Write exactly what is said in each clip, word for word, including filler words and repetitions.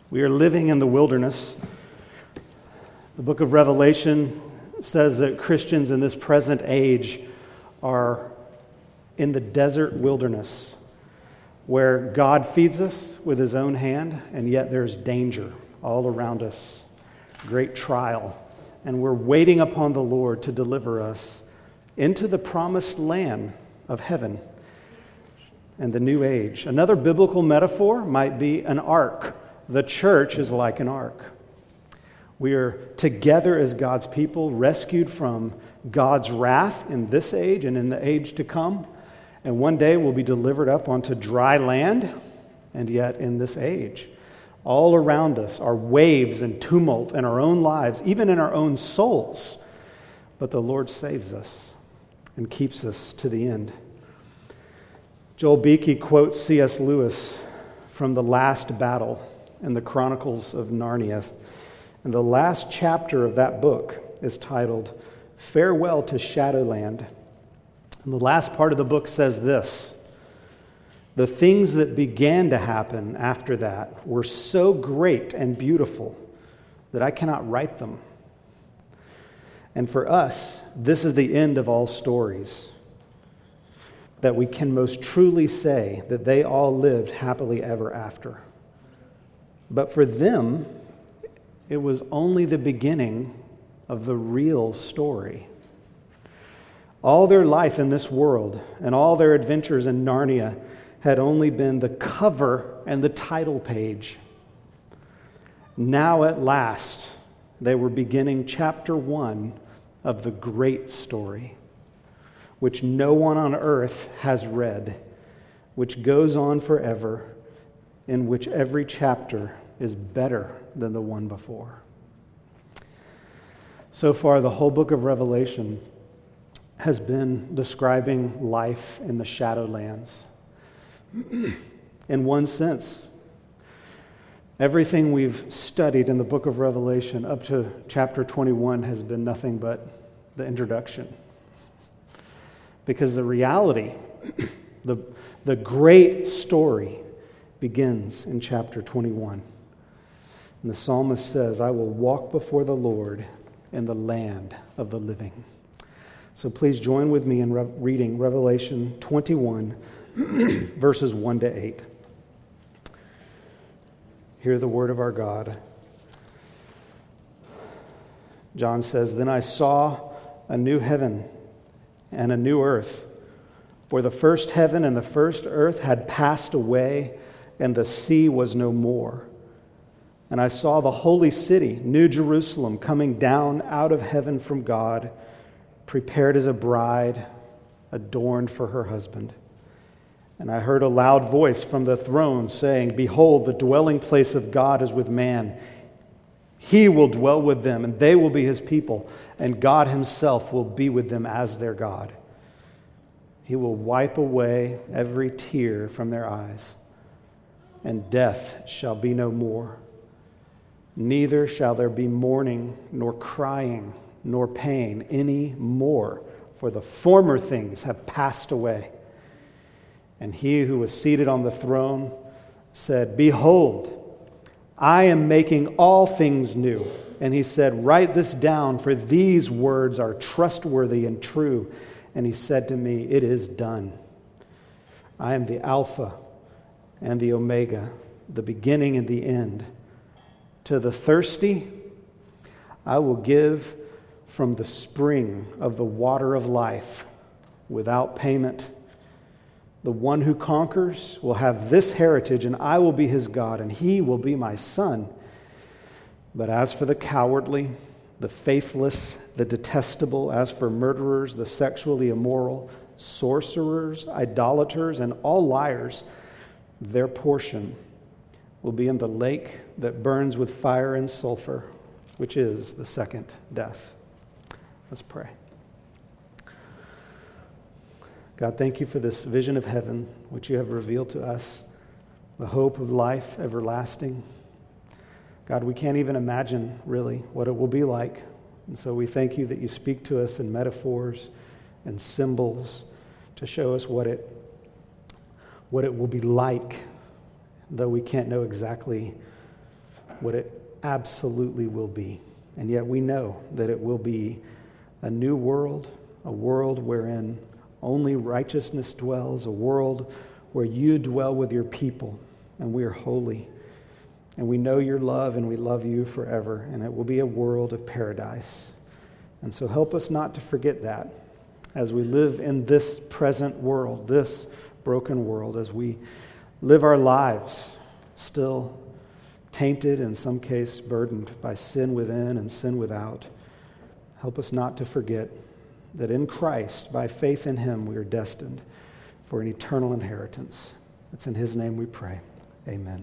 We are living in the wilderness. The book of Revelation says that Christians in this present age are in the desert wilderness where God feeds us with his own hand, and yet there's danger all around us, great trial, and we're waiting upon the Lord to deliver us into the promised land of heaven and the new age. Another biblical metaphor might be an ark. The church is like an ark. We are together as God's people, rescued from God's wrath in this age and in the age to come. And one day we'll be delivered up onto dry land, and yet in this age. All around us are waves and tumult in our own lives, even in our own souls. But the Lord saves us and keeps us to the end. Joel Beakey quotes C S Lewis from The Last Battle in the Chronicles of Narnia. And the last chapter of that book is titled, Farewell to Shadowland. And the last part of the book says this: the things that began to happen after that were so great and beautiful that I cannot write them. And for us, this is the end of all stories, that we can most truly say that they all lived happily ever after. But for them, it was only the beginning of the real story. All their life in this world and all their adventures in Narnia had only been the cover and the title page. Now at last, they were beginning chapter one of the great story, which no one on earth has read, which goes on forever, in which every chapter is better than the one before. So far, the whole book of Revelation has been describing life in the Shadowlands. In one sense, everything we've studied in the book of Revelation up to chapter twenty-one has been nothing but the introduction. Because the reality, the, the great story, begins in chapter twenty-one. And the psalmist says, I will walk before the Lord in the land of the living. So please join with me in re- reading Revelation twenty-one, verses one to eight. Hear the word of our God. John says, Then I saw a new heaven and a new earth, for the first heaven and the first earth had passed away, and the sea was no more. And I saw the holy city, New Jerusalem, coming down out of heaven from God, prepared as a bride, adorned for her husband. And I heard a loud voice from the throne saying, Behold, the dwelling place of God is with man. He will dwell with them, and they will be his people, and God himself will be with them as their God. He will wipe away every tear from their eyes, and death shall be no more. Neither shall there be mourning, nor crying, nor pain any more, for the former things have passed away. And he who was seated on the throne said, Behold, I am making all things new. And he said, Write this down, for these words are trustworthy and true. And he said to me, It is done. I am the Alpha and the Omega, the beginning and the end. To the thirsty, I will give from the spring of the water of life without payment. The one who conquers will have this heritage, and I will be his God, and he will be my son. But as for the cowardly, the faithless, the detestable, as for murderers, the sexually immoral, sorcerers, idolaters, and all liars, their portion will be in the lake that burns with fire and sulfur, which is the second death. Let's pray. God, thank you for this vision of heaven, which you have revealed to us, the hope of life everlasting. God, we can't even imagine, really, what it will be like. And so we thank you that you speak to us in metaphors and symbols to show us what it, what it will be like, though we can't know exactly what it absolutely will be. And yet we know that it will be a new world, a world wherein only righteousness dwells, a world where you dwell with your people, and we are holy. And we know your love, and we love you forever, and it will be a world of paradise. And so help us not to forget that as we live in this present world, this broken world, as we live our lives still tainted, in some case burdened by sin within and sin without. Help us not to forget that in Christ, by faith in him, we are destined for an eternal inheritance. It's in his name we pray. Amen.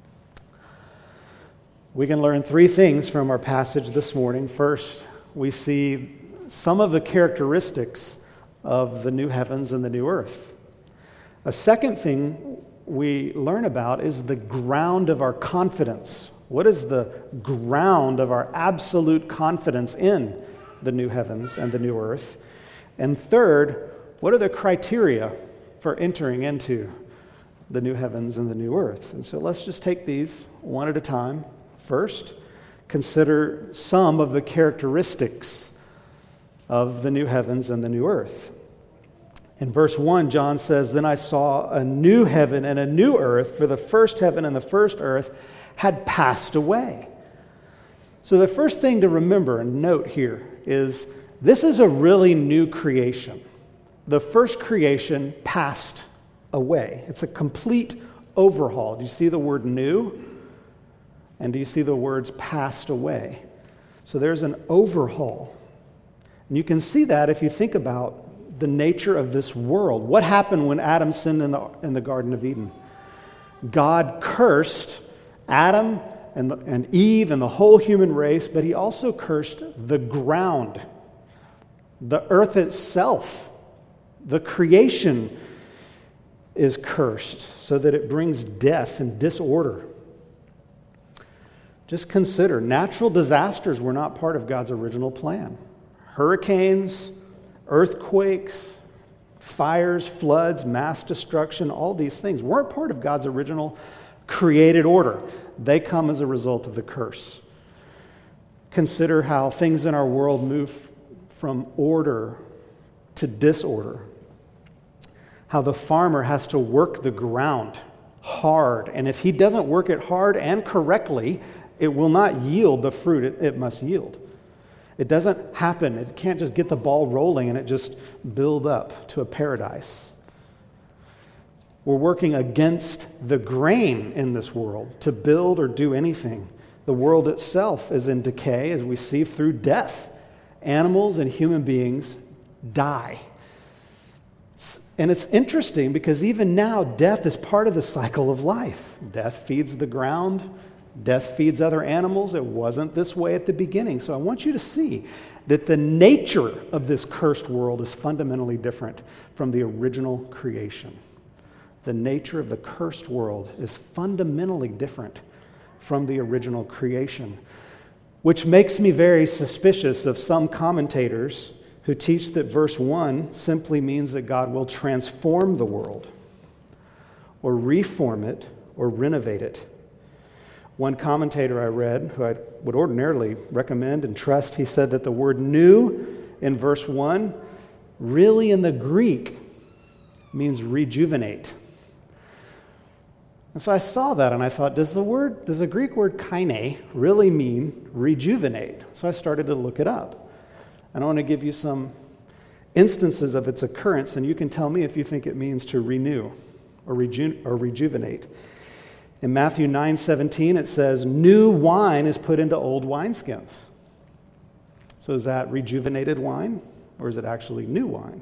We can learn three things from our passage this morning. First, we see some of the characteristics of the new heavens and the new earth. A second thing we learn about is the ground of our confidence. What is the ground of our absolute confidence in the new heavens and the new earth? And third, what are the criteria for entering into the new heavens and the new earth? And so let's just take these one at a time. First, consider some of the characteristics of the new heavens and the new earth. In verse one, John says, "Then I saw a new heaven and a new earth, for the first heaven and the first earth had passed away." So the first thing to remember and note here is this is a really new creation. The first creation passed away. It's a complete overhaul. Do you see the word new? And do you see the words passed away? So there's an overhaul. And you can see that if you think about the nature of this world. What happened when Adam sinned in the, in the Garden of Eden? God cursed Adam and, the, and Eve and the whole human race, but he also cursed the ground, the earth itself. The creation is cursed so that it brings death and disorder. Just consider, natural disasters were not part of God's original plan. Hurricanes, earthquakes, fires, floods, mass destruction, all these things weren't part of God's original created order. They come as a result of the curse. Consider how things in our world move from order to disorder. How the farmer has to work the ground hard, and if he doesn't work it hard and correctly, it will not yield the fruit it, it must yield. It doesn't happen. It can't just get the ball rolling and it just build up to a paradise. We're working against the grain in this world to build or do anything. The world itself is in decay, as we see through death. Animals and human beings die. And it's interesting because even now, death is part of the cycle of life. Death feeds the ground. Death feeds other animals. It wasn't this way at the beginning. So I want you to see that the nature of this cursed world is fundamentally different from the original creation. The nature of the cursed world is fundamentally different from the original creation, which makes me very suspicious of some commentators who teach that verse one simply means that God will transform the world or reform it or renovate it. One commentator I read, who I would ordinarily recommend and trust, he said that the word new in verse one really in the Greek means rejuvenate. And so I saw that and I thought, does the word, does the Greek word kaine really mean rejuvenate? So I started to look it up. And I want to give you some instances of its occurrence, and you can tell me if you think it means to renew or, reju- or rejuvenate. In Matthew nine seventeen, it says, new wine is put into old wineskins. So is that rejuvenated wine, or is it actually new wine?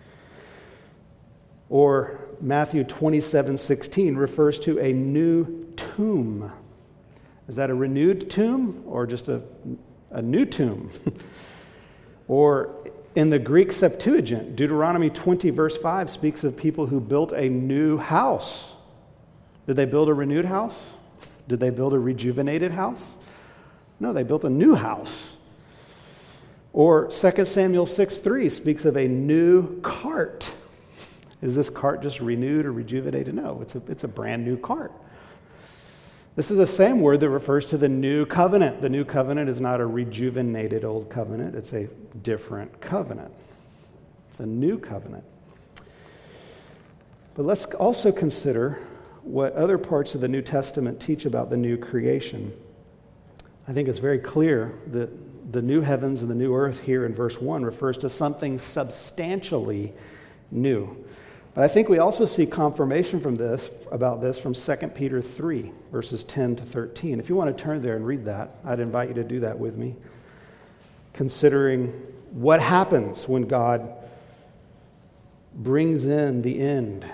Or Matthew twenty-seven sixteen refers to a new tomb. Is that a renewed tomb, or just a, a new tomb? Or in the Greek Septuagint, Deuteronomy twenty verse five speaks of people who built a new house. Did they build a renewed house? Did they build a rejuvenated house? No, they built a new house. Or Second Samuel six three speaks of a new cart. Is this cart just renewed or rejuvenated? No, it's a, it's a brand new cart. This is the same word that refers to the new covenant. The new covenant is not a rejuvenated old covenant. It's a different covenant. It's a new covenant. But let's also consider what other parts of the New Testament teach about the new creation. I think it's very clear that the new heavens and the new earth here in verse one refers to something substantially new. But I think we also see confirmation from this about this from Second Peter three, verses ten to thirteen. If you want to turn there and read that, I'd invite you to do that with me. Considering what happens when God brings in the end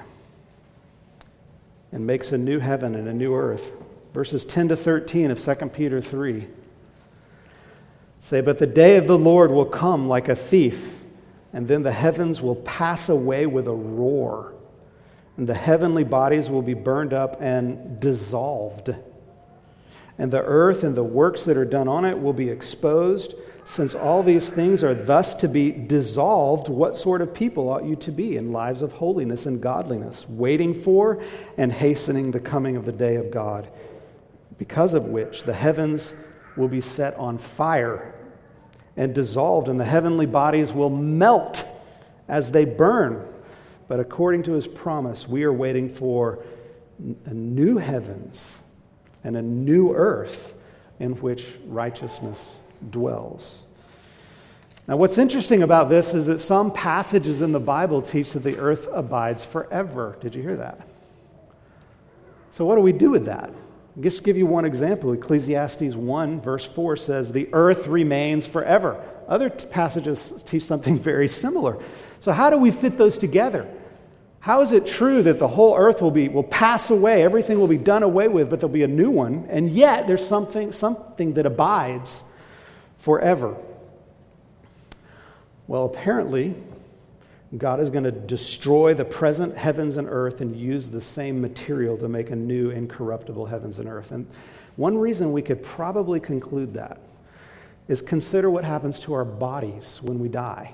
and makes a new heaven and a new earth. Verses ten to thirteen of Second Peter three say, "But the day of the Lord will come like a thief, and then the heavens will pass away with a roar, and the heavenly bodies will be burned up and dissolved. And the earth and the works that are done on it will be exposed. Since all these things are thus to be dissolved, what sort of people ought you to be in lives of holiness and godliness, waiting for and hastening the coming of the day of God, because of which the heavens will be set on fire and dissolved, and the heavenly bodies will melt as they burn. But according to his promise, we are waiting for a new heavens and a new earth in which righteousness dwells." Now, what's interesting about this is that some passages in the Bible teach that the earth abides forever. Did you hear that? So what do we do with that? I'll just give you one example. Ecclesiastes one, verse four says, "The earth remains forever." Other t- passages teach something very similar. So how do we fit those together? How is it true that the whole earth will be will pass away, everything will be done away with, but there'll be a new one, and yet there's something something that abides forever? Well, apparently, God is going to destroy the present heavens and earth and use the same material to make a new incorruptible heavens and earth. And one reason we could probably conclude that is consider what happens to our bodies when we die.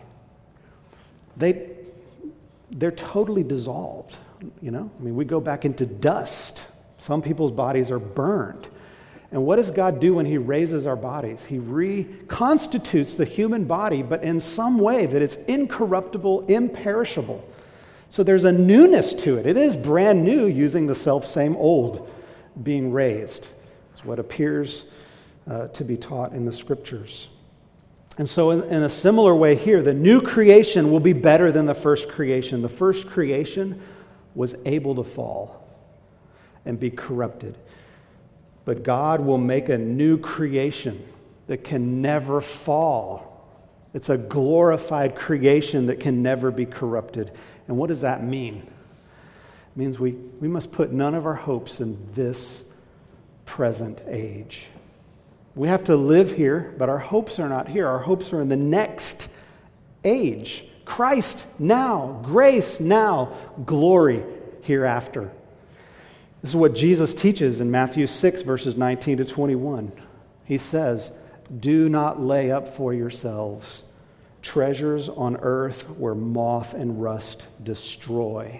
They, they're totally dissolved, you know? I mean, we go back into dust. Some people's bodies are burned. And what does God do when he raises our bodies? He reconstitutes the human body, but in some way that it's incorruptible, imperishable. So there's a newness to it. It is brand new using the self-same old being raised. It's what appears uh, to be taught in the Scriptures. And so in, in a similar way here, the new creation will be better than the first creation. The first creation was able to fall and be corrupted. But God will make a new creation that can never fall. It's a glorified creation that can never be corrupted. And what does that mean? It means we, we must put none of our hopes in this present age. We have to live here, but our hopes are not here. Our hopes are in the next age. Christ now, grace now, glory hereafter. This is what Jesus teaches in Matthew six, verses nineteen to twenty-one. He says, "Do not lay up for yourselves treasures on earth where moth and rust destroy,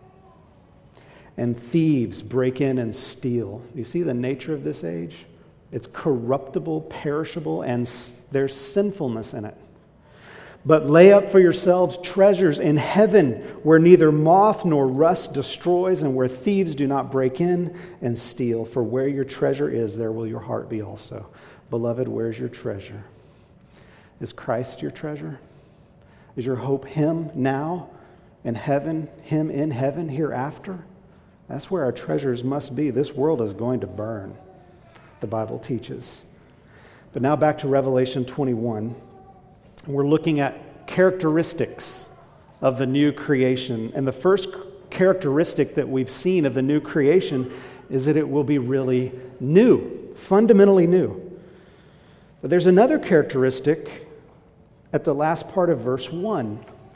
and thieves break in and steal." You see the nature of this age? It's corruptible, perishable, and there's sinfulness in it. "But lay up for yourselves treasures in heaven where neither moth nor rust destroys and where thieves do not break in and steal. For where your treasure is, there will your heart be also." Beloved, where's your treasure? Is Christ your treasure? Is your hope him now in heaven, him in heaven hereafter? That's where our treasures must be. This world is going to burn, the Bible teaches. But now back to Revelation twenty-one. We're looking at characteristics of the new creation. And the first characteristic that we've seen of the new creation is that it will be really new, fundamentally new. But there's another characteristic at the last part of verse one.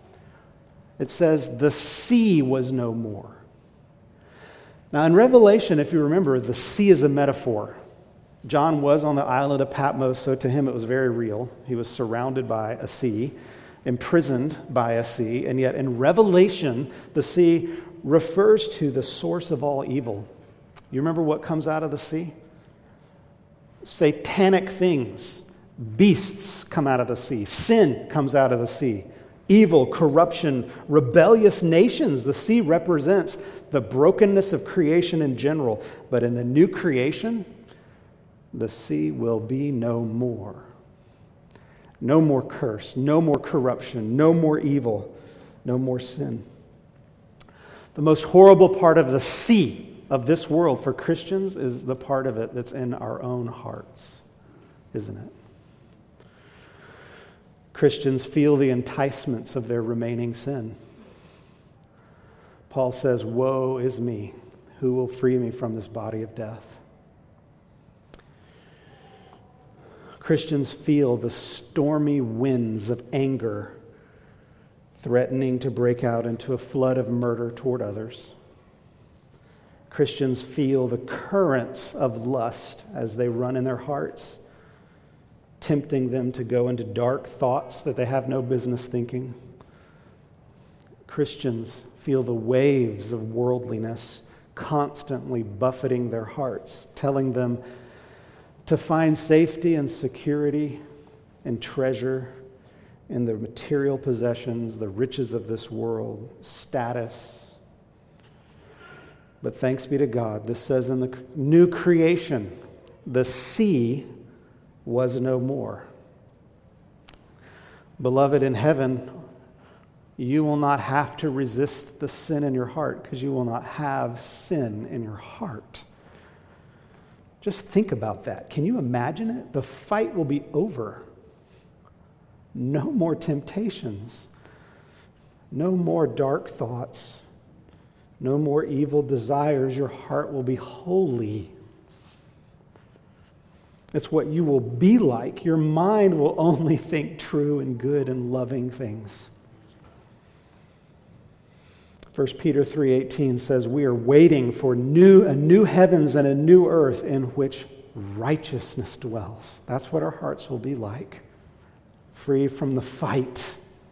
It says, "The sea was no more." Now in Revelation, if you remember, the sea is a metaphor. John was on the island of Patmos, so to him it was very real. He was surrounded by a sea, imprisoned by a sea, and yet in Revelation, the sea refers to the source of all evil. You remember what comes out of the sea? Satanic things. Beasts come out of the sea. Sin comes out of the sea. Evil, corruption, rebellious nations. The sea represents the brokenness of creation in general. But in the new creation, the sea will be no more. No more curse, no more corruption, no more evil, no more sin. The most horrible part of the sea of this world for Christians is the part of it that's in our own hearts, isn't it? Christians feel the enticements of their remaining sin. Paul says, "Woe is me, who will free me from this body of death?" Christians feel the stormy winds of anger threatening to break out into a flood of murder toward others. Christians feel the currents of lust as they run in their hearts, tempting them to go into dark thoughts that they have no business thinking. Christians feel the waves of worldliness constantly buffeting their hearts, telling them to find safety and security and treasure in the material possessions, the riches of this world, status. But thanks be to God, this says in the new creation, the sea was no more. Beloved, in heaven, you will not have to resist the sin in your heart because you will not have sin in your heart. Just think about that. Can you imagine it? The fight will be over. No more temptations. No more dark thoughts. No more evil desires. Your heart will be holy. It's what you will be like. Your mind will only think true and good and loving things. First Peter three eighteen says, "We are waiting for new a new heavens and a new earth in which righteousness dwells." That's what our hearts will be like, free from the fight.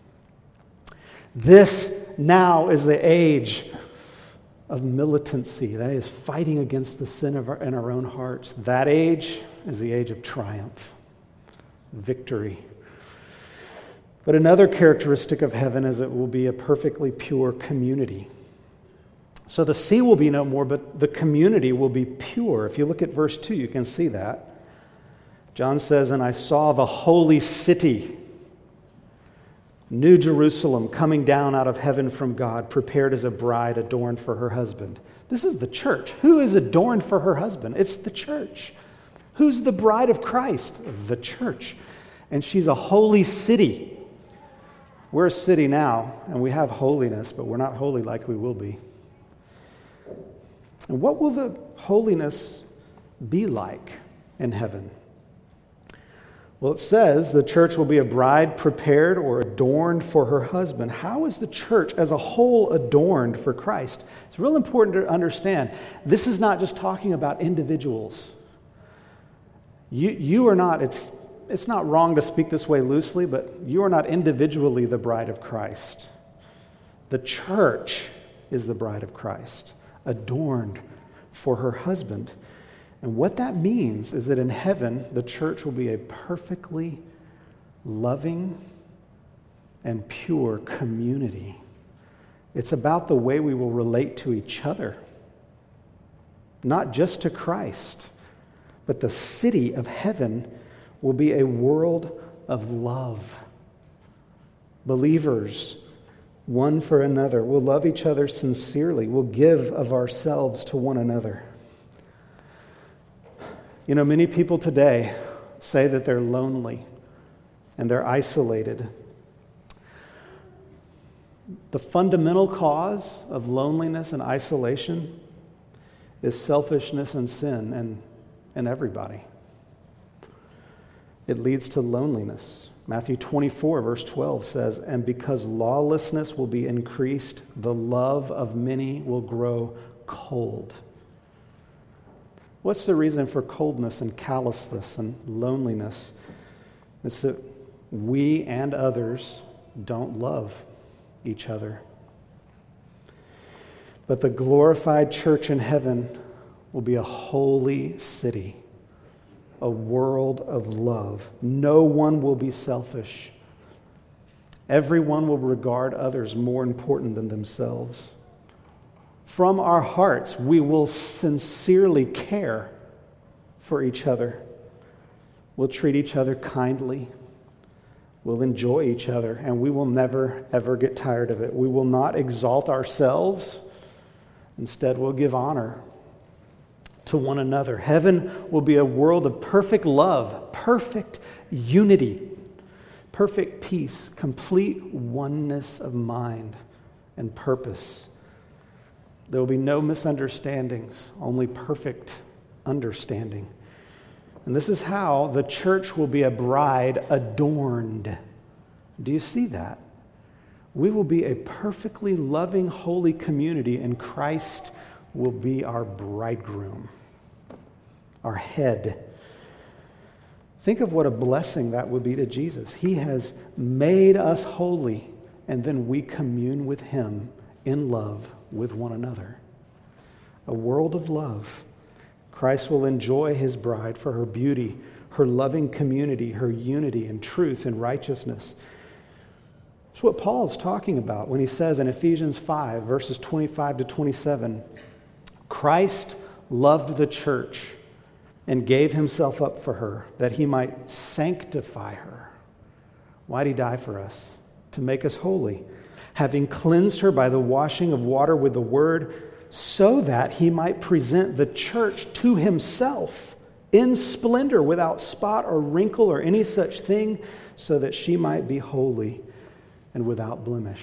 This now is the age of militancy. That is fighting against the sin of our, in our own hearts. That age is the age of triumph, victory. But another characteristic of heaven is it will be a perfectly pure community. So the sea will be no more, but the community will be pure. If you look at verse two, you can see that. John says, "And I saw the holy city, New Jerusalem, coming down out of heaven from God, prepared as a bride adorned for her husband." This is the church. Who is adorned for her husband? It's the church. Who's the bride of Christ? The church. And she's a holy city. We're a city now, and we have holiness, but we're not holy like we will be. And what will the holiness be like in heaven? Well, it says the church will be a bride prepared or adorned for her husband. How is the church as a whole adorned for Christ? It's real important to understand. This is not just talking about individuals. You, you are not, it's, it's not wrong to speak this way loosely, but you are not individually the bride of Christ. The church is the bride of Christ, adorned for her husband. And what that means is that in heaven, the church will be a perfectly loving and pure community. It's about the way we will relate to each other, not just to Christ, but the city of heaven will be a world of love. Believers, one for another, will love each other sincerely, will give of ourselves to one another. You know, many people today say that they're lonely and they're isolated. The fundamental cause of loneliness and isolation is selfishness and sin in, in everybody. It leads to loneliness. Matthew twenty-four, verse twelve says, "And because lawlessness will be increased, the love of many will grow cold." What's the reason for coldness and callousness and loneliness? It's that we and others don't love each other. But the glorified church in heaven will be a holy city, a world of love. No one will be selfish. Everyone will regard others more important than themselves. From our hearts, we will sincerely care for each other. We'll treat each other kindly. We'll enjoy each other, and we will never, ever get tired of it. We will not exalt ourselves. Instead, we'll give honor to one another. Heaven will be a world of perfect love, perfect unity, perfect peace, complete oneness of mind and purpose. There will be no misunderstandings, only perfect understanding. And this is how the church will be a bride adorned. Do you see that? We will be a perfectly loving, holy community, and Christ will be our bridegroom, our head. Think of what a blessing that would be to Jesus. He has made us holy, and then we commune with him in love with one another. A world of love. Christ will enjoy his bride for her beauty, her loving community, her unity and truth and righteousness. That's what Paul is talking about when he says in Ephesians five, verses twenty-five to twenty-seven, Christ loved the church and gave himself up for her, that he might sanctify her. Why did he die for us? To make us holy, having cleansed her by the washing of water with the word, so that he might present the church to himself in splendor, without spot or wrinkle or any such thing, so that she might be holy and without blemish.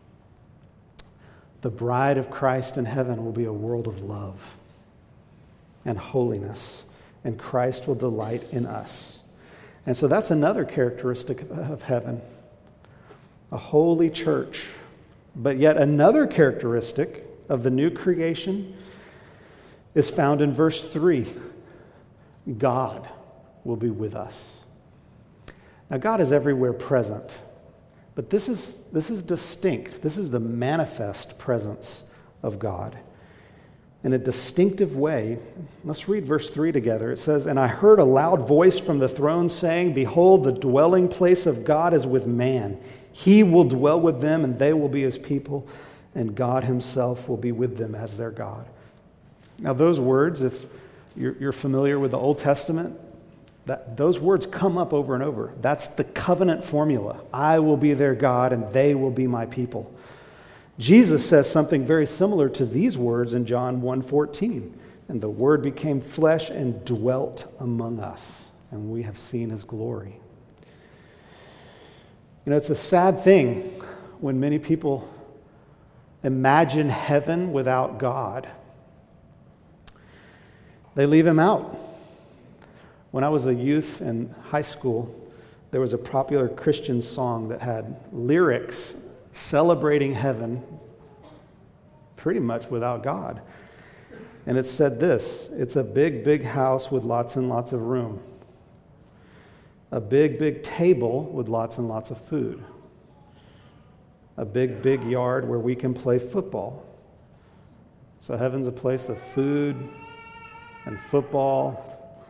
The bride of Christ in heaven will be a world of love and holiness, and Christ will delight in us. And so that's another characteristic of heaven, a holy church. But yet another characteristic of the new creation is found in verse three. God will be with us. Now, God is everywhere present, but this is, this is distinct. This is the manifest presence of God in a distinctive way. Let's read verse three together. It says, "And I heard a loud voice from the throne saying, 'Behold, the dwelling place of God is with man. He will dwell with them, and they will be his people, and God himself will be with them as their God.'" Now those words, if you're, you're familiar with the Old Testament, that those words come up over and over. That's the covenant formula. I will be their God, and they will be my people. Jesus says something very similar to these words in John one fourteen. "And the Word became flesh and dwelt among us, and we have seen his glory." You know, it's a sad thing when many people imagine heaven without God. They leave him out. When I was a youth in high school, there was a popular Christian song that had lyrics celebrating heaven pretty much without God. And it said this: "It's a big, big house with lots and lots of room. A big, big table with lots and lots of food. A big, big yard where we can play football." So heaven's a place of food and football.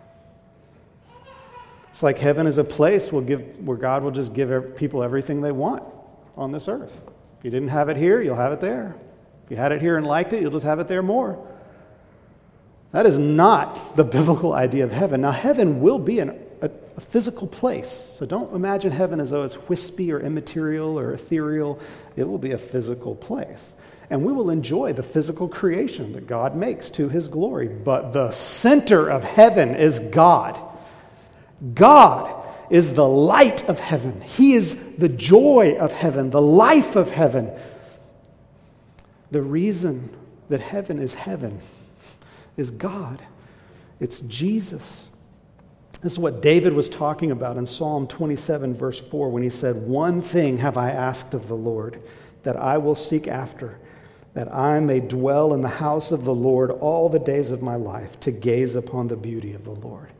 It's like heaven is a place we'll give, where God will just give people everything they want on this earth. If you didn't have it here, you'll have it there. If you had it here and liked it, you'll just have it there more. That is not the biblical idea of heaven. Now, heaven will be an, a, a physical place. So don't imagine heaven as though it's wispy or immaterial or ethereal. It will be a physical place. And we will enjoy the physical creation that God makes to his glory. But the center of heaven is God. God is the light of heaven. He is the joy of heaven, the life of heaven. The reason that heaven is heaven is God. It's Jesus. This is what David was talking about in Psalm twenty-seven, verse four, when he said, "One thing have I asked of the Lord, that I will seek after, that I may dwell in the house of the Lord all the days of my life, to gaze upon the beauty of the Lord."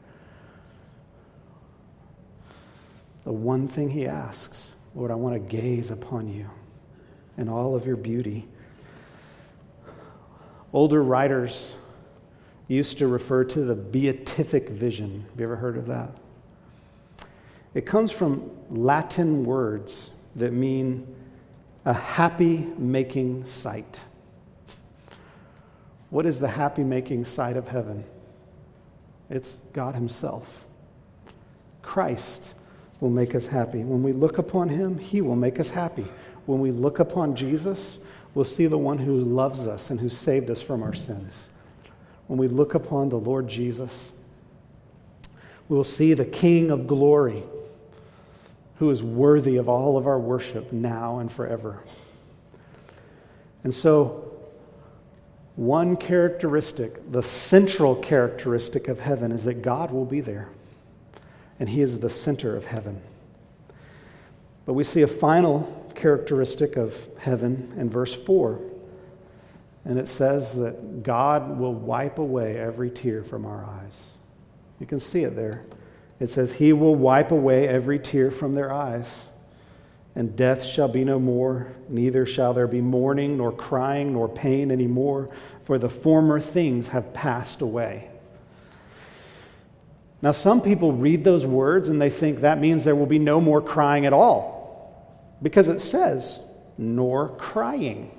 The one thing he asks: "Lord, I want to gaze upon you in all of your beauty." Older writers used to refer to the beatific vision. Have you ever heard of that? It comes from Latin words that mean a happy-making sight. What is the happy-making sight of heaven? It's God himself. Christ will make us happy. When we look upon him, he will make us happy. When we look upon Jesus, we'll see the one who loves us and who saved us from our sins. When we look upon the Lord Jesus, we will see the King of glory, who is worthy of all of our worship now and forever. And so, one characteristic, the central characteristic of heaven, is that God will be there. And he is the center of heaven. But we see a final characteristic of heaven in verse four. And it says that God will wipe away every tear from our eyes. You can see it there. It says, he will wipe away every tear from their eyes, and death shall be no more, neither shall there be mourning, nor crying, nor pain anymore, for the former things have passed away. Now, some people read those words and they think that means there will be no more crying at all, because it says, nor crying.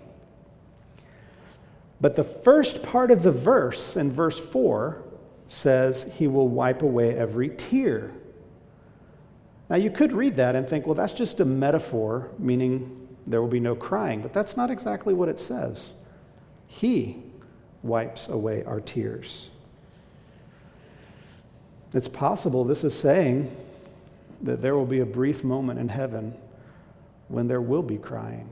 But the first part of the verse, in verse four, says he will wipe away every tear. Now you could read that and think, well, that's just a metaphor, meaning there will be no crying. But that's not exactly what it says. He wipes away our tears. It's possible this is saying that there will be a brief moment in heaven when there will be crying.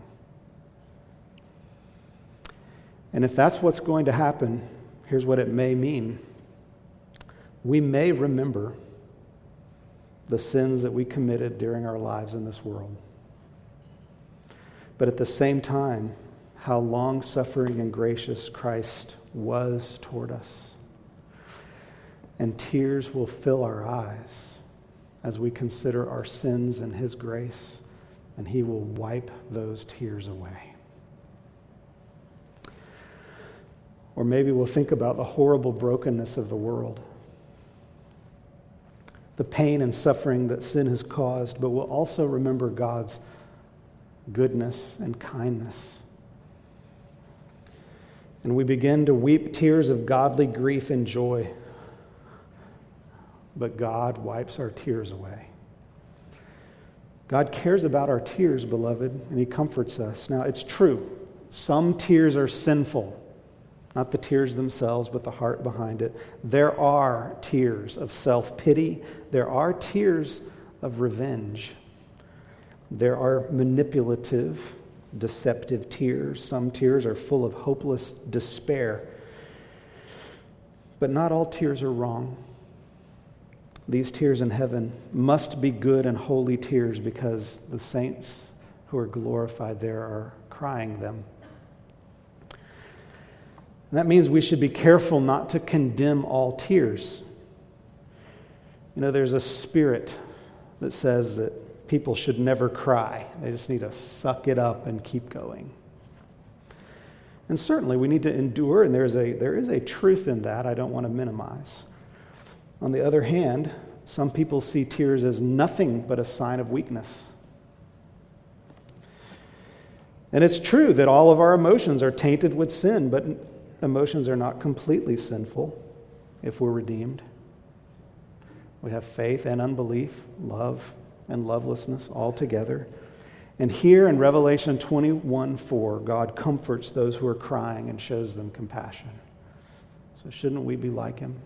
And if that's what's going to happen, here's what it may mean. We may remember the sins that we committed during our lives in this world. But at the same time, how long-suffering and gracious Christ was toward us. And tears will fill our eyes as we consider our sins and his grace, and he will wipe those tears away. Or maybe we'll think about the horrible brokenness of the world, the pain and suffering that sin has caused, but we'll also remember God's goodness and kindness. And we begin to weep tears of godly grief and joy, but God wipes our tears away. God cares about our tears, beloved, and he comforts us. Now, it's true. Some tears are sinful. Not the tears themselves, but the heart behind it. There are tears of self-pity. There are tears of revenge. There are manipulative, deceptive tears. Some tears are full of hopeless despair. But not all tears are wrong. These tears in heaven must be good and holy tears, because the saints who are glorified there are crying them. And that means we should be careful not to condemn all tears. You know, there's a spirit that says that people should never cry. They just need to suck it up and keep going. And certainly we need to endure, and there's a, there is a truth in that I don't want to minimize. On the other hand, some people see tears as nothing but a sign of weakness. And it's true that all of our emotions are tainted with sin, but emotions are not completely sinful if we're redeemed. We have faith and unbelief, love and lovelessness all together. And here in Revelation twenty-one four, God comforts those who are crying and shows them compassion. So shouldn't we be like him?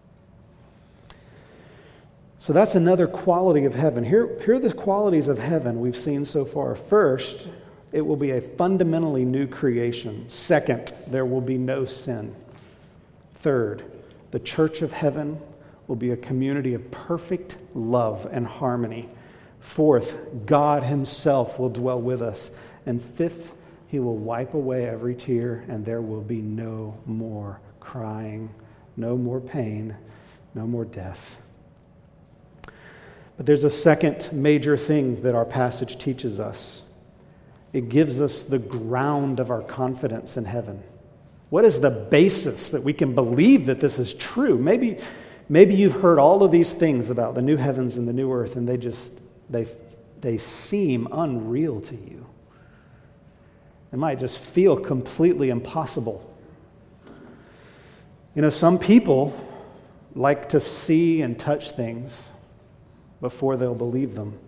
So that's another quality of heaven. Here, here are the qualities of heaven we've seen so far. First, it will be a fundamentally new creation. Second, there will be no sin. Third, the church of heaven will be a community of perfect love and harmony. Fourth, God himself will dwell with us. And fifth, he will wipe away every tear, and there will be no more crying, no more pain, no more death. But there's a second major thing that our passage teaches us. It gives us the ground of our confidence in heaven. What is the basis that we can believe that this is true? Maybe, maybe you've heard all of these things about the new heavens and the new earth, and they just, they, they seem unreal to you. It might just feel completely impossible. You know, some people like to see and touch things before they'll believe them.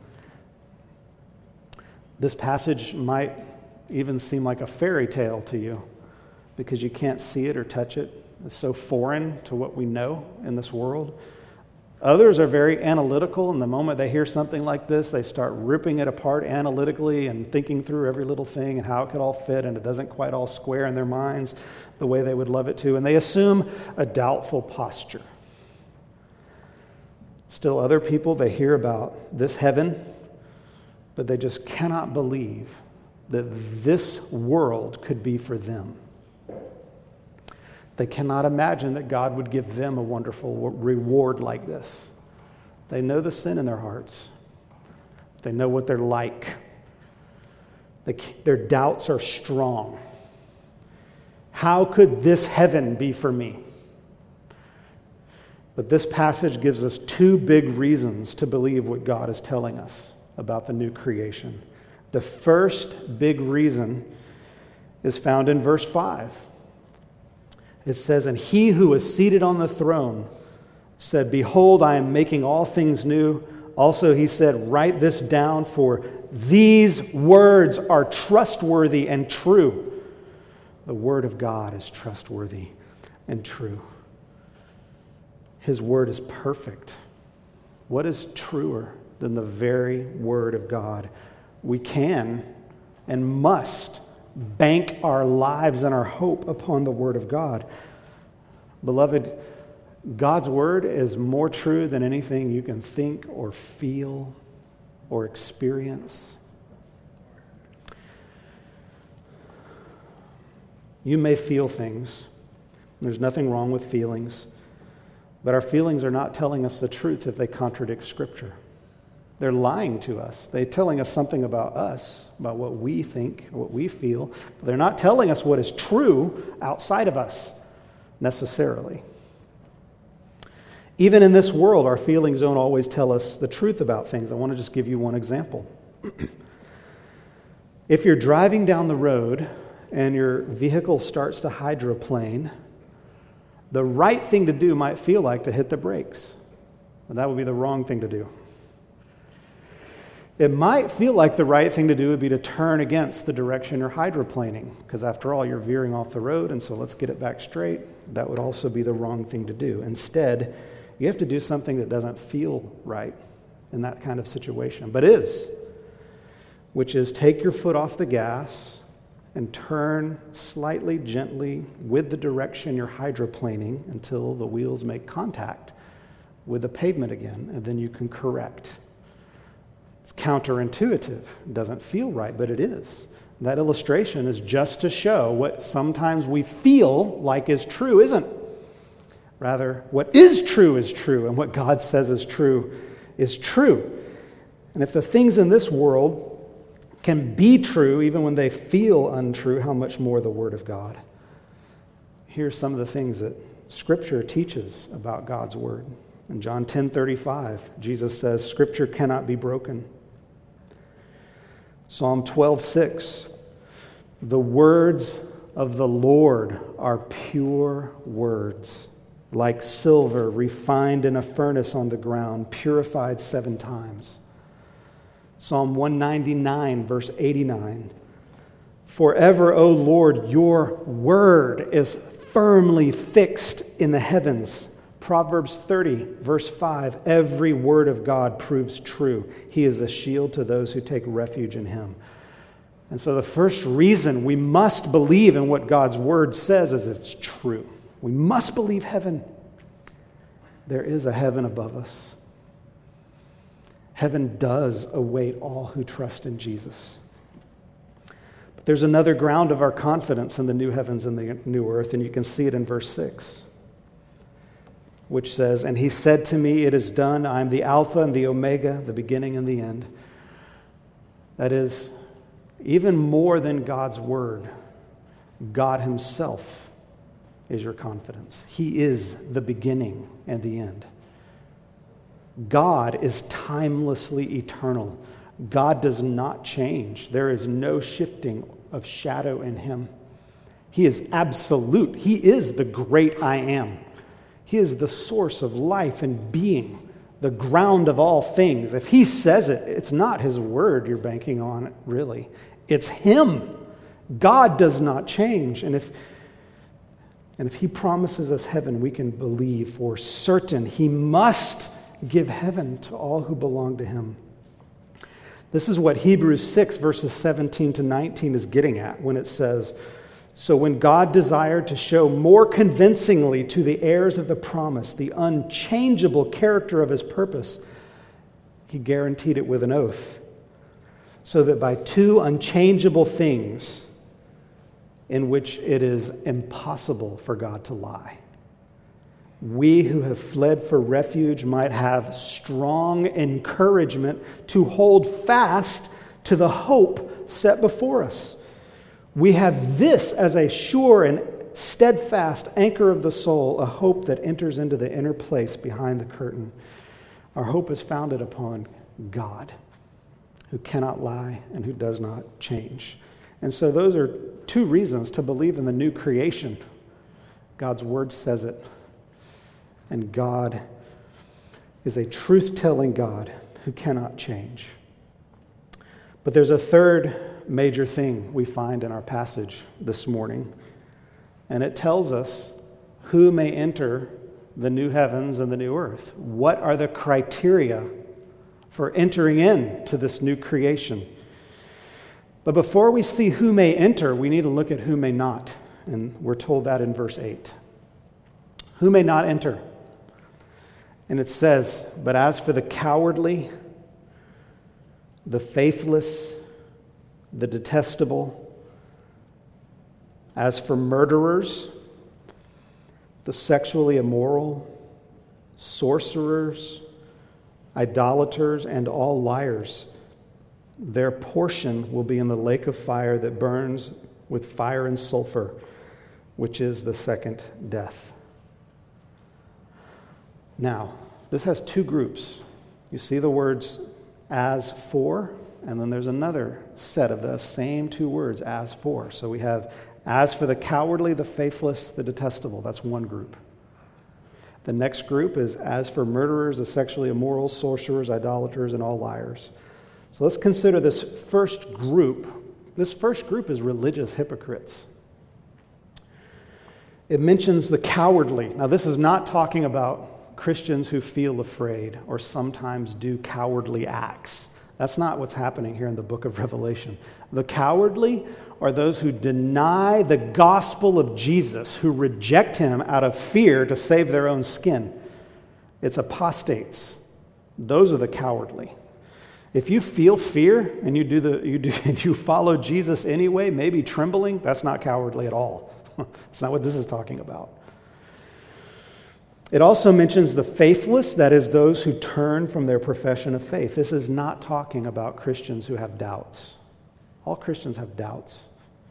This passage might even seem like a fairy tale to you because you can't see it or touch it. It's so foreign to what we know in this world. Others are very analytical, and the moment they hear something like this, they start ripping it apart analytically and thinking through every little thing and how it could all fit, and it doesn't quite all square in their minds the way they would love it to, and they assume a doubtful posture. Still, other people, they hear about this heaven, but they just cannot believe that this world could be for them. They cannot imagine that God would give them a wonderful reward like this. They know the sin in their hearts. They know what they're like. They, their doubts are strong. How could this heaven be for me? But this passage gives us two big reasons to believe what God is telling us about the new creation. The first big reason is found in verse five. It says, "And he who is seated on the throne said, 'Behold, I am making all things new.' Also he said, 'Write this down, for these words are trustworthy and true.'" The word of God is trustworthy and true. His word is perfect. What is truer than the very word of God? We can and must bank our lives and our hope upon the word of God. Beloved, God's word is more true than anything you can think or feel or experience. You may feel things. There's nothing wrong with feelings. But our feelings are not telling us the truth if they contradict Scripture. They're lying to us. They're telling us something about us, about what we think, what we feel. But they're not telling us what is true outside of us, necessarily. Even in this world, our feelings don't always tell us the truth about things. I want to just give you one example. If you're driving down the road and your vehicle starts to hydroplane, the right thing to do might feel like to hit the brakes. But that would be the wrong thing to do. It might feel like the right thing to do would be to turn against the direction you're hydroplaning, because after all, you're veering off the road, and so let's get it back straight. That would also be the wrong thing to do. Instead, you have to do something that doesn't feel right in that kind of situation, but is, which is take your foot off the gas and turn slightly gently with the direction you're hydroplaning until the wheels make contact with the pavement again, and then you can correct. It's counterintuitive. It doesn't feel right, but it is. That illustration is just to show what sometimes we feel like is true isn't. Rather, what is true is true, and what God says is true is true. And if the things in this world can be true even when they feel untrue, how much more the Word of God? Here's some of the things that Scripture teaches about God's Word. In John ten thirty-five, Jesus says, "Scripture cannot be broken." Psalm twelve six, "The words of the Lord are pure words, like silver refined in a furnace on the ground, purified seven times." Psalm one ninety-nine, verse eighty-nine, "Forever, O Lord, your word is firmly fixed in the heavens." Proverbs thirty, verse five, "Every word of God proves true. He is a shield to those who take refuge in him." And so the first reason we must believe in what God's word says is it's true. We must believe heaven. There is a heaven above us. Heaven does await all who trust in Jesus. But there's another ground of our confidence in the new heavens and the new earth, and you can see it in verse six, which says, "And he said to me, 'It is done. I am the Alpha and the Omega, the beginning and the end.'" That is, even more than God's word, God himself is your confidence. He is the beginning and the end. God is timelessly eternal. God does not change. There is no shifting of shadow in him. He is absolute. He is the great I am. He is the source of life and being, the ground of all things. If he says it, it's not his word you're banking on, really. It's him. God does not change. And if, and if he promises us heaven, we can believe for certain he must give heaven to all who belong to him. This is what Hebrews six, verses seventeen to nineteen is getting at when it says, "So when God desired to show more convincingly to the heirs of the promise the unchangeable character of his purpose, he guaranteed it with an oath, so that by two unchangeable things in which it is impossible for God to lie, we who have fled for refuge might have strong encouragement to hold fast to the hope set before us. We have this as a sure and steadfast anchor of the soul, a hope that enters into the inner place behind the curtain. Our hope is founded upon God, who cannot lie and who does not change." And so those are two reasons to believe in the new creation. God's word says it. And God is a truth-telling God who cannot change. But there's a third major thing we find in our passage this morning, and it tells us who may enter the new heavens and the new earth. What are the criteria for entering into this new creation? But before we see who may enter, we need to look at who may not, and we're told that in verse eight. Who may not enter? And it says, "But as for the cowardly, the faithless, the detestable, as for murderers, the sexually immoral, sorcerers, idolaters, and all liars, their portion will be in the lake of fire that burns with fire and sulfur, which is the second death." Now, this has two groups. You see the words "as for," and then there's another set of the same two words, "as for." So we have "as for the cowardly, the faithless, the detestable." That's one group. The next group is "as for murderers, the sexually immoral, sorcerers, idolaters, and all liars." So let's consider this first group. This first group is religious hypocrites. It mentions the cowardly. Now, this is not talking about Christians who feel afraid or sometimes do cowardly acts. That's not what's happening here in the book of Revelation. The cowardly are those who deny the gospel of Jesus, who reject him out of fear to save their own skin. It's apostates. Those are the cowardly. If you feel fear and you do the you do and you follow Jesus anyway, maybe trembling, that's not cowardly at all. That's not what this is talking about. It also mentions the faithless, that is, those who turn from their profession of faith. This is not talking about Christians who have doubts. All Christians have doubts.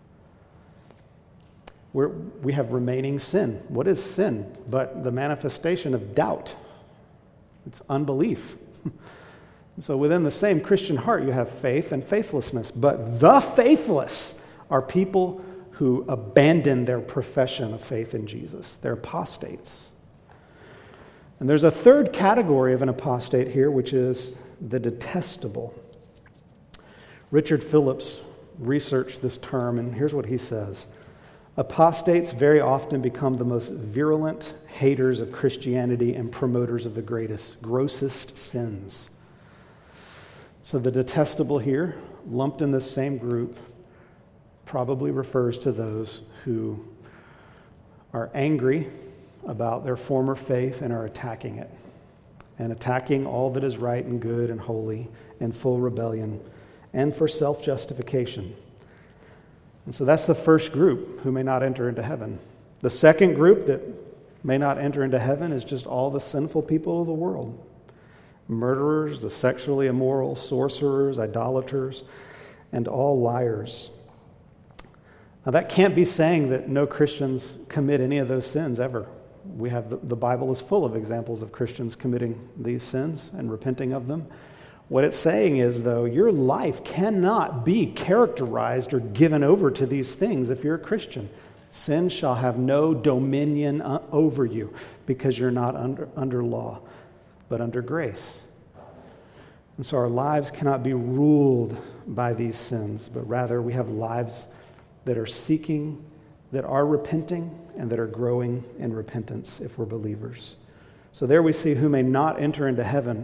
We're, we have remaining sin. What is sin but the manifestation of doubt? It's unbelief. So within the same Christian heart, you have faith and faithlessness. But the faithless are people who abandon their profession of faith in Jesus. They're apostates. And there's a third category of an apostate here, which is the detestable. Richard Phillips researched this term, and here's what he says. Apostates very often become the most virulent haters of Christianity and promoters of the greatest, grossest sins. So the detestable here, lumped in this same group, probably refers to those who are angry about their former faith and are attacking it, and attacking all that is right and good and holy in full rebellion and for self-justification. And so that's the first group who may not enter into heaven. The second group that may not enter into heaven is just all the sinful people of the world. Murderers, the sexually immoral, sorcerers, idolaters, and all liars. Now, that can't be saying that no Christians commit any of those sins ever. We have the, the Bible is full of examples of Christians committing these sins and repenting of them. What it's saying is, though, your life cannot be characterized or given over to these things if you're a Christian. Sin shall have no dominion over you because you're not under, under law, but under grace. And so our lives cannot be ruled by these sins, but rather we have lives that are seeking, that are repenting, and that are growing in repentance if we're believers. So there we see who may not enter into heaven,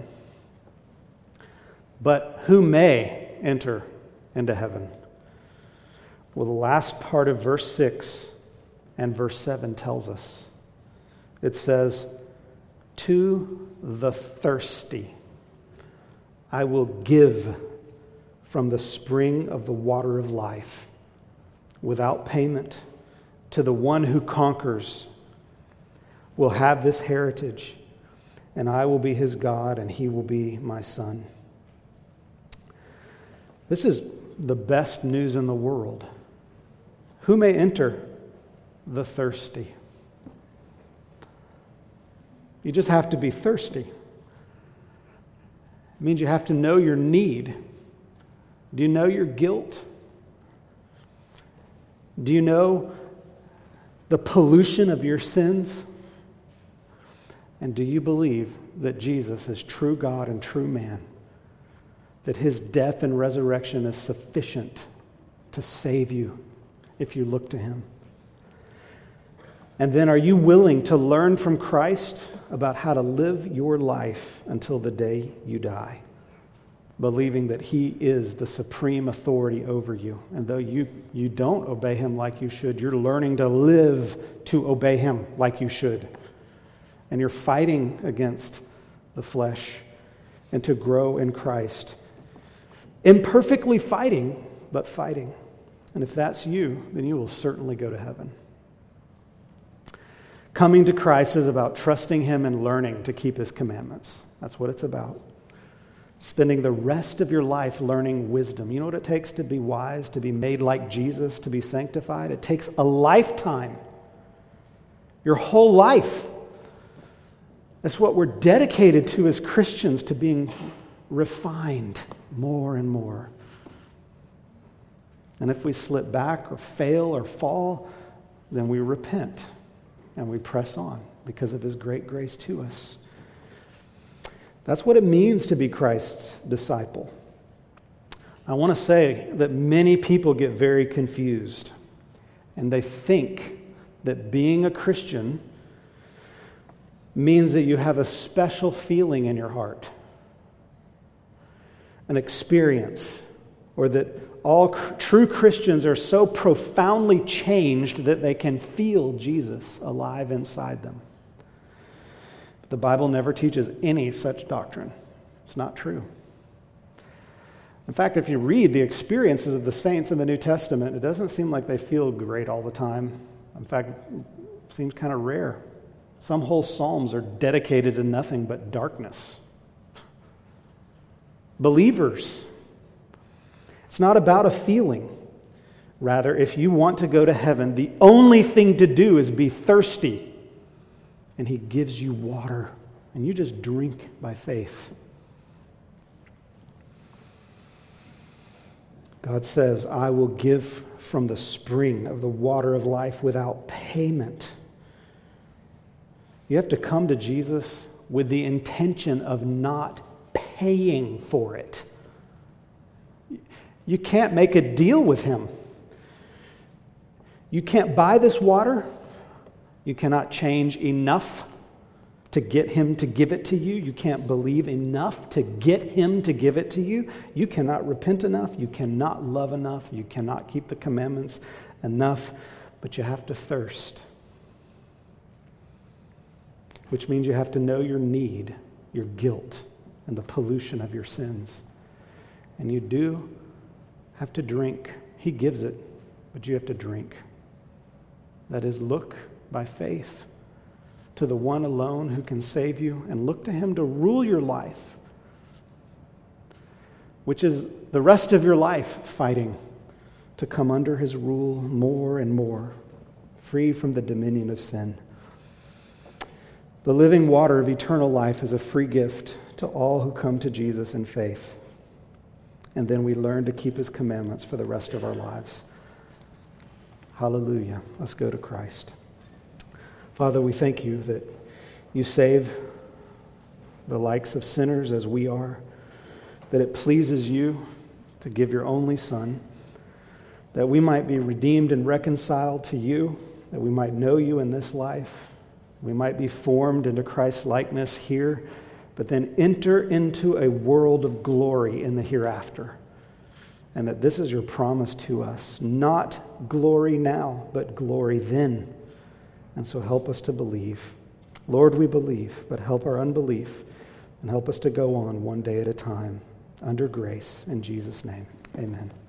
but who may enter into heaven. Well, the last part of verse six and verse seven tells us. It says, to the thirsty I will give from the spring of the water of life without payment. To the one who conquers will have this heritage, and I will be his God, and he will be my son. This is the best news in the world. Who may enter? The thirsty. You just have to be thirsty. It means you have to know your need. Do you know your guilt? Do you know the pollution of your sins? And do you believe that Jesus is true God and true man? That his death and resurrection is sufficient to save you if you look to him? And then are you willing to learn from Christ about how to live your life until the day you die, believing that he is the supreme authority over you? And though you, you don't obey him like you should, you're learning to live to obey him like you should. And you're fighting against the flesh and to grow in Christ. Imperfectly fighting, but fighting. And if that's you, then you will certainly go to heaven. Coming to Christ is about trusting him and learning to keep his commandments. That's what it's about. Spending the rest of your life learning wisdom. You know what it takes to be wise, to be made like Jesus, to be sanctified? It takes a lifetime. Your whole life. That's what we're dedicated to as Christians, to being refined more and more. And if we slip back or fail or fall, then we repent and we press on because of his great grace to us. That's what it means to be Christ's disciple. I want to say that many people get very confused, and they think that being a Christian means that you have a special feeling in your heart, an experience, or that all cr- true Christians are so profoundly changed that they can feel Jesus alive inside them. But the Bible never teaches any such doctrine. It's not true. In fact, if you read the experiences of the saints in the New Testament, it doesn't seem like they feel great all the time. In fact, it seems kind of rare. Some whole psalms are dedicated to nothing but darkness. Believers, it's not about a feeling. Rather, if you want to go to heaven, the only thing to do is be thirsty. And he gives you water, and you just drink by faith. God says, I will give from the spring of the water of life without payment. You have to come to Jesus with the intention of not paying for it. You can't make a deal with him. You can't buy this water. You cannot change enough to get him to give it to you. You can't believe enough to get him to give it to you. You cannot repent enough. You cannot love enough. You cannot keep the commandments enough. But you have to thirst, which means you have to know your need, your guilt, and the pollution of your sins. And you do have to drink. He gives it, but you have to drink. That is, look by faith to the one alone who can save you, and look to him to rule your life, which is the rest of your life fighting to come under his rule more and more, free from the dominion of sin. The living water of eternal life is a free gift to all who come to Jesus in faith. And then we learn to keep his commandments for the rest of our lives. Hallelujah. Let's go to Christ. Father, we thank you that you save the likes of sinners as we are, that it pleases you to give your only Son, that we might be redeemed and reconciled to you, that we might know you in this life, we might be formed into Christ's likeness here, but then enter into a world of glory in the hereafter. And that this is your promise to us, not glory now, but glory then. And so help us to believe. Lord, we believe, but help our unbelief and help us to go on one day at a time under grace. In Jesus' name, amen.